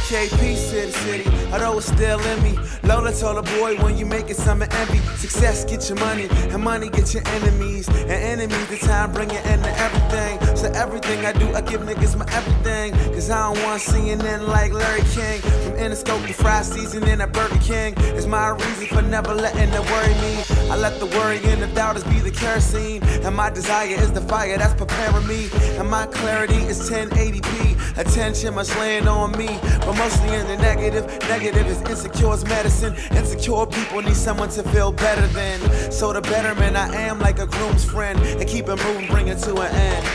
KP City City, although it's still in me. Lola told a boy, when you make it, some envy. Success get your money, and money get your enemies. And enemies, the time bring it into everything. So everything I do, I give niggas my everything. Cause I don't want CNN like Larry King. From Interscope to fried seasoning at Burger King. It's my reason for never letting it worry me. I let the worry and the doubters be the kerosene. And my desire is the fire that's preparing me. And my clarity is 1080p. Attention must land on me, but mostly in the negative. Negative is insecure as medicine. Insecure people need someone to feel better than. So the betterment I am like a groom's friend, and keep it moving, bring it to an end.